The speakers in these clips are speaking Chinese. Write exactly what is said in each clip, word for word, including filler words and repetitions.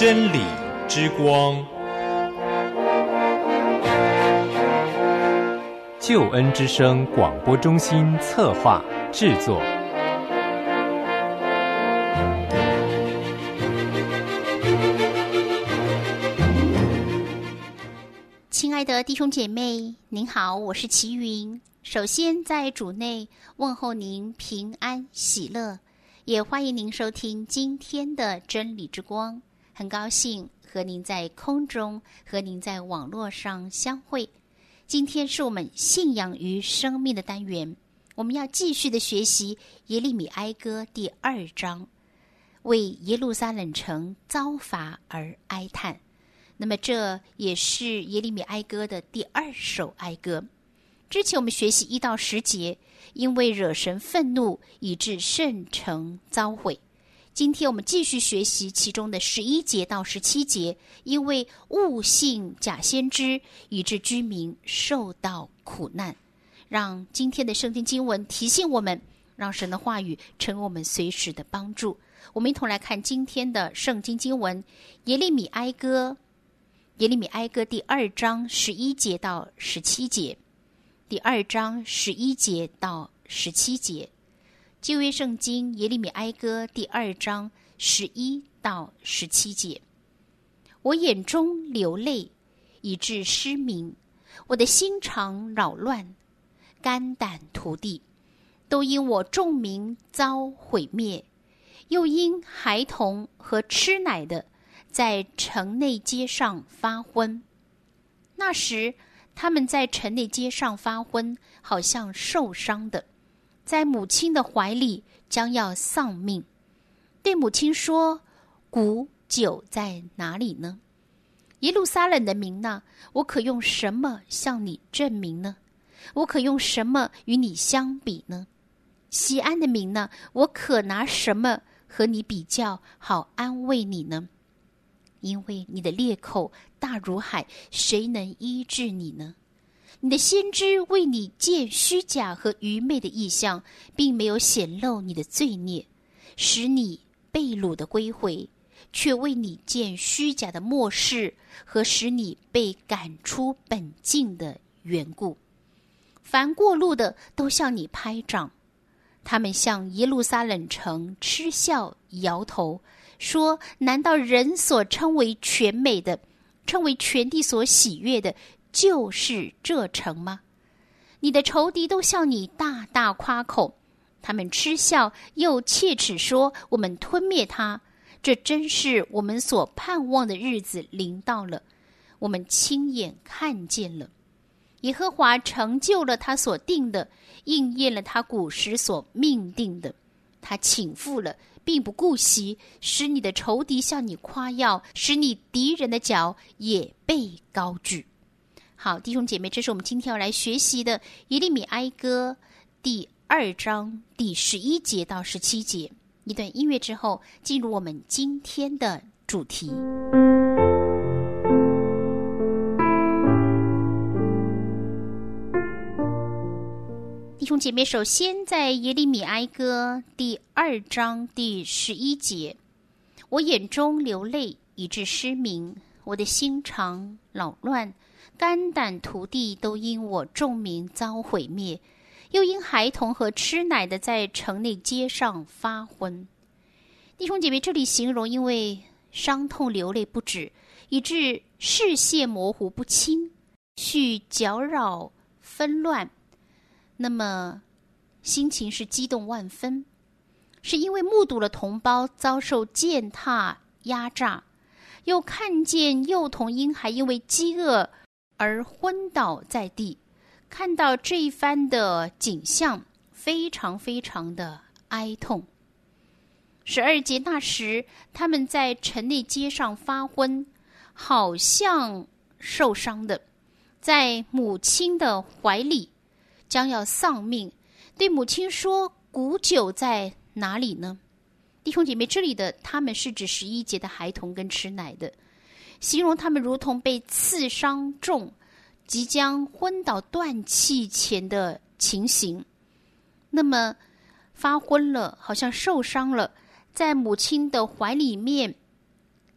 真理之光， 救恩之声广播中心策划制作。 亲爱的弟兄姐妹，您好，我是齐云。首先在主内问候您平安喜乐，也欢迎您收听今天的真理之光。很高兴和您在空中，和您在网络上相会。今天是我们信仰与生命的单元，我们要继续的学习耶利米哀歌第二章，为耶路撒冷城遭罚而哀叹。那么这也是耶利米哀歌的第二首哀歌。之前我们学习一到十节，因为惹神愤怒，以致圣城遭毁。今天我们继续学习其中的十一节到十七节，因为误信假先知，以致居民受到苦难。让今天的圣经经文提醒我们，让神的话语成为我们随时的帮助。我们一同来看今天的圣经经文，耶利米哀歌，耶利米哀歌第二章十一节到十七节，第二章十一节到十七节。旧约圣经耶利米哀歌第二章十一到十七节。我眼中流泪，以致失明，我的心肠扰乱，肝胆涂地，都因我众民遭毁灭，又因孩童和吃奶的在城内街上发昏。那时他们在城内街上发昏，好像受伤的，在母亲的怀里将要丧命。对母亲说，谷酒在哪里呢？耶路撒冷的民哪，我可用什么向你证明呢？我可用什么与你相比呢？西安的民哪，我可拿什么和你比较，好安慰你呢？因为你的裂口大如海，谁能医治你呢？你的先知为你见虚假和愚昧的异象，并没有显露你的罪孽，使你被掳的归回，却为你见虚假的默示和使你被赶出本境的缘故。凡过路的都向你拍掌，他们向耶路撒冷城嗤笑摇头，说，难道人所称为全美的，称为全地所喜悦的，就是这城吗？你的仇敌都向你大大夸口，他们嗤笑又切齿说，我们吞灭他。这真是我们所盼望的日子临到了，我们亲眼看见了。耶和华成就了他所定的，应验了他古时所命定的。他倾覆了，并不顾惜，使你的仇敌向你夸耀，使你敌人的脚也被高举。好，弟兄姐妹，这是我们今天要来学习的耶利米哀歌第二章第十一节到十七节。一段音乐之后，进入我们今天的主题。弟兄姐妹，首先在耶利米哀歌第二章第十一节，我眼中流泪，以致失明，我的心肠扰乱，肝胆涂地，都因我众民遭毁灭，又因孩童和吃奶的在城内街上发昏。弟兄姐妹，这里形容因为伤痛流泪不止，以致视线模糊不清，绪搅扰纷乱，那么心情是激动万分，是因为目睹了同胞遭受践踏压榨，又看见幼童婴孩因为饥饿而昏倒在地，看到这一番的景象，非常非常的哀痛。十二节，那时他们在城内街上发昏，好像受伤的，在母亲的怀里将要丧命。对母亲说，谷酒在哪里呢？弟兄姐妹，这里的他们是指十一节的孩童跟吃奶的，形容他们如同被刺伤重，即将昏倒断气前的情形。那么发昏了，好像受伤了，在母亲的怀里面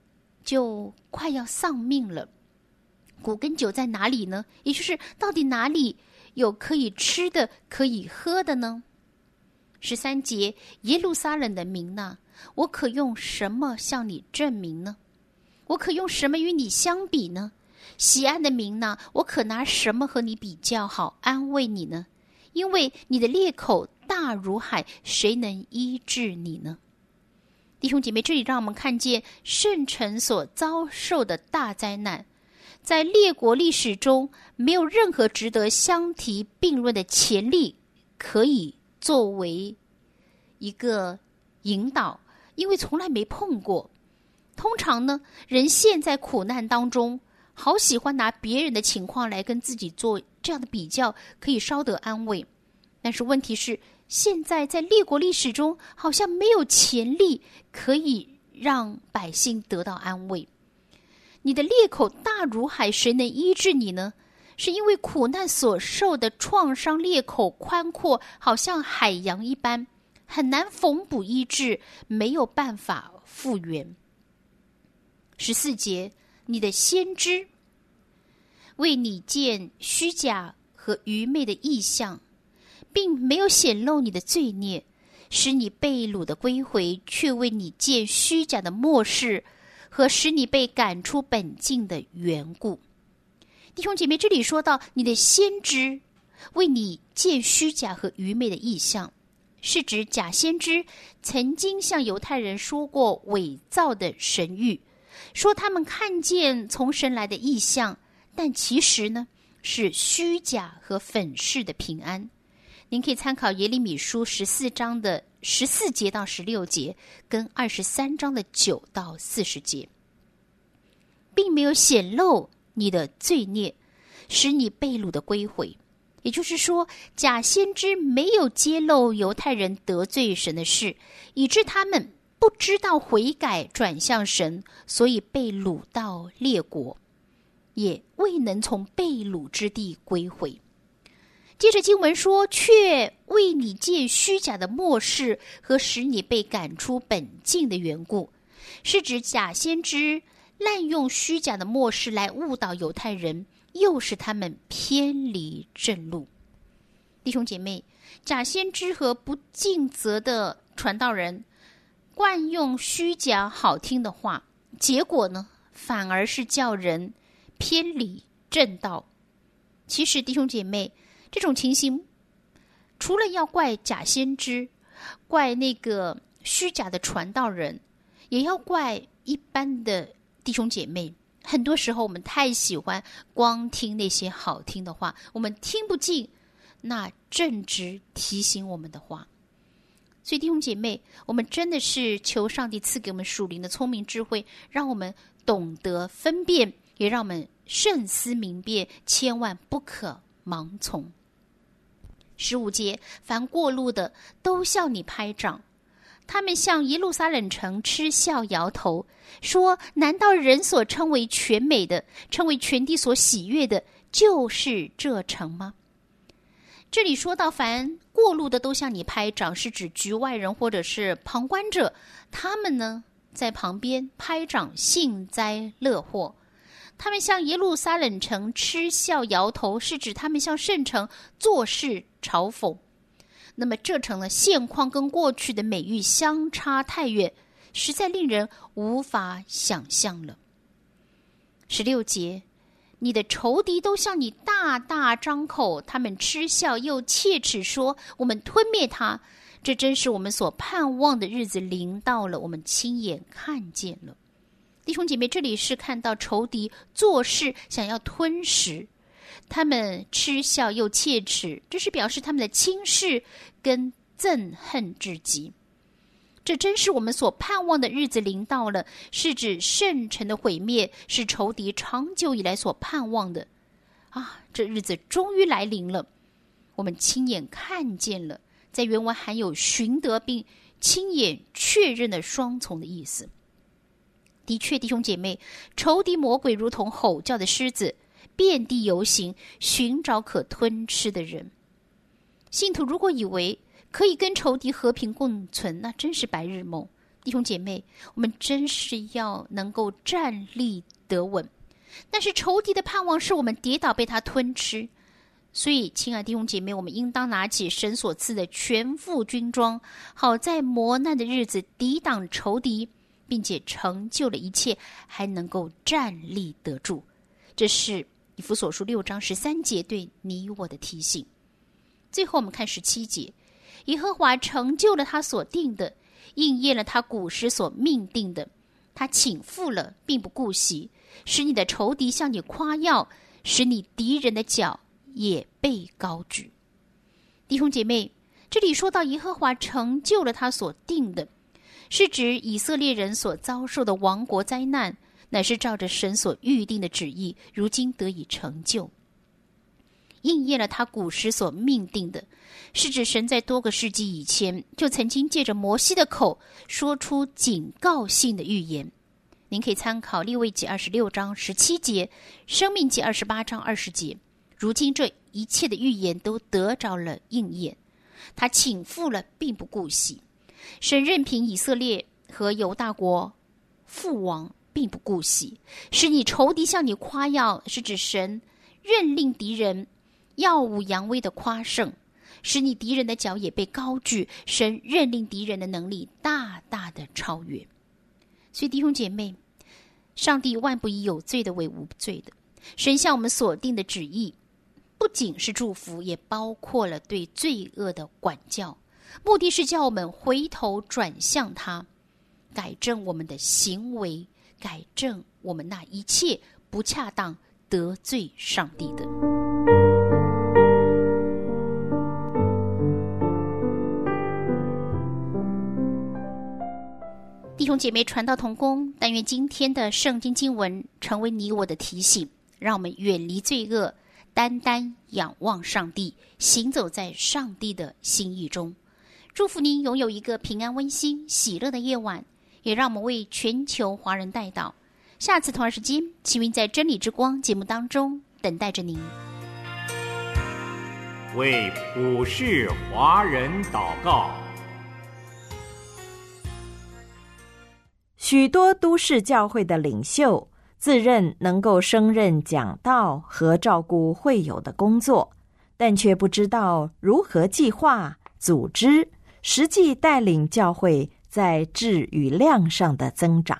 就快要丧命了。谷跟酒在哪里呢？也就是到底哪里有可以吃的可以喝的呢？十三节，耶路撒冷的民哪，我可用什么向你证明呢？我可用什么与你相比呢？西安的民哪，我可拿什么和你比较好安慰你呢？因为你的裂口大如海，谁能医治你呢？弟兄姐妹，这里让我们看见圣城所遭受的大灾难，在列国历史中没有任何值得相提并论的前例可以作为一个引导，因为从来没碰过。通常呢，人陷在苦难当中，好喜欢拿别人的情况来跟自己做这样的比较，可以稍得安慰。但是问题是，现在在列国历史中好像没有前例可以让百姓得到安慰。你的裂口大如海，谁能医治你呢？是因为苦难所受的创伤裂口宽阔，好像海洋一般，很难缝补医治，没有办法复原。十四节，你的先知为你见虚假和愚昧的异象，并没有显露你的罪孽，使你被掳的归回，却为你见虚假的末世和使你被赶出本境的缘故。弟兄姐妹，这里说到你的先知为你见虚假和愚昧的异象，是指假先知曾经向犹太人说过伪造的神谕，说他们看见从神来的异象，但其实呢是虚假和粉饰的平安。您可以参考耶利米书十四章的十四节到十六节，跟二十三章的九到四十节，并没有显露你的罪孽，使你被掳的归回。也就是说，假先知没有揭露犹太人得罪神的事，以致他们不知道悔改转向神，所以被掳到列国，也未能从被掳之地归回。接着经文说，却为你见虚假的末世和使你被赶出本境的缘故，是指假先知滥用虚假的末世来误导犹太人，又使他们偏离正路。弟兄姐妹，假先知和不尽责的传道人惯用虚假好听的话，结果呢，反而是叫人偏离正道。其实弟兄姐妹，这种情形除了要怪假先知，怪那个虚假的传道人，也要怪一般的弟兄姐妹。很多时候我们太喜欢光听那些好听的话，我们听不进那正直提醒我们的话。所以弟兄姐妹，我们真的是求上帝赐给我们属灵的聪明智慧，让我们懂得分辨，也让我们慎思明辨，千万不可盲从。十五节，凡过路的都向你拍掌，他们向耶路撒冷城嗤笑摇头，说，难道人所称为全美的，称为全地所喜悦的，就是这城吗？这里说到凡过路的都向你拍掌，是指局外人或者是旁观者，他们呢在旁边拍掌幸灾乐祸。他们向耶路撒冷城嗤笑摇头，是指他们向圣城做事嘲讽。那么这城的现况跟过去的美誉相差太远，实在令人无法想象了。十六节，你的仇敌都向你大大张口，他们嗤笑又切齿说，我们吞灭他。这真是我们所盼望的日子临到了，我们亲眼看见了。弟兄姐妹，这里是看到仇敌做事想要吞食，他们嗤笑又切齿，这是表示他们的轻视跟憎恨至极。这真是我们所盼望的日子临到了，是指圣城的毁灭，是仇敌长久以来所盼望的啊！这日子终于来临了，我们亲眼看见了，在原文含有寻得并亲眼确认的双重的意思。的确，弟兄姐妹，仇敌魔鬼如同吼叫的狮子，遍地游行，寻找可吞吃的人。信徒如果以为可以跟仇敌和平共存，那真是白日梦。 弟兄姐妹，我们真是要能够站立得稳。但是仇敌的盼望是我们跌倒被他吞吃，所以亲爱的弟兄姐妹，我们应当拿起神所赐的全副军装，好在磨难的日子抵挡仇敌，并且成就了一切，还能够站立得住。这是以弗所书六章十三节对你我的提醒。最后我们看十七节，耶和华成就了他所定的，应验了他古时所命定的，他倾覆了并不顾惜，使你的仇敌向你夸耀，使你敌人的脚也被高举。弟兄姐妹，这里说到耶和华成就了他所定的，是指以色列人所遭受的亡国灾难，乃是照着神所预定的旨意，如今得以成就。应验了他古时所命定的，是指神在多个世纪以前就曾经借着摩西的口说出警告性的预言。您可以参考利未记二十六章十七节，申命记二十八章二十节。如今这一切的预言都得着了应验，他倾覆了并不顾惜。神任凭以色列和犹大国覆亡，并不顾惜，使你仇敌向你夸耀，是指神任令敌人耀武扬威的夸胜，使你敌人的脚也被高举，神任令敌人的能力大大的超越。所以弟兄姐妹，上帝万不以有罪的为无罪的，神向我们所定的旨意不仅是祝福，也包括了对罪恶的管教，目的是叫我们回头转向他，改正我们的行为，改正我们那一切不恰当得罪上帝的。弟兄姐妹，传道同工，但愿今天的圣经经文成为你我的提醒，让我们远离罪恶，单单仰望上帝，行走在上帝的心意中。祝福您拥有一个平安温馨喜乐的夜晚，也让我们为全球华人代祷。下次同样时间，启明在真理之光节目当中等待着您。 为普世华人祷告。 许多都市教会的领袖自认能够胜任讲道和照顾会友的工作，但却不知道如何计划、组织、实际带领教会在质与量上的增长。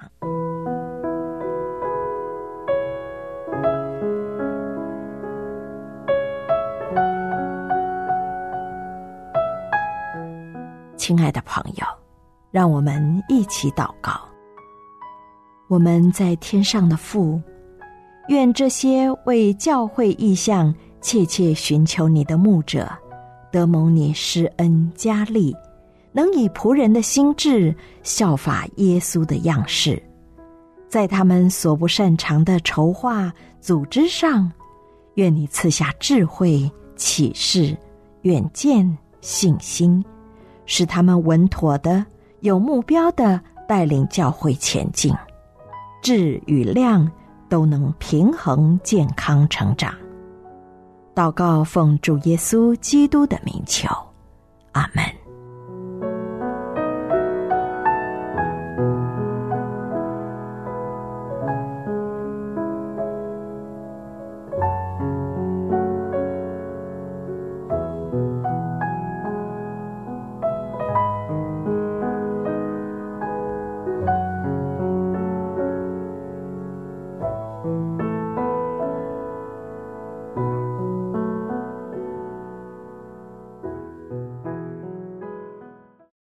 亲爱的朋友，让我们一起祷告。我们在天上的父，愿这些为教会意向切切寻求你的牧者，得蒙你施恩加力，能以仆人的心志效法耶稣的样式，在他们所不擅长的筹划组织上，愿你赐下智慧、启示、远见、信心，使他们稳妥的、有目标的带领教会前进，质与量都能平衡健康成长。祷告奉主耶稣基督的名求，阿们。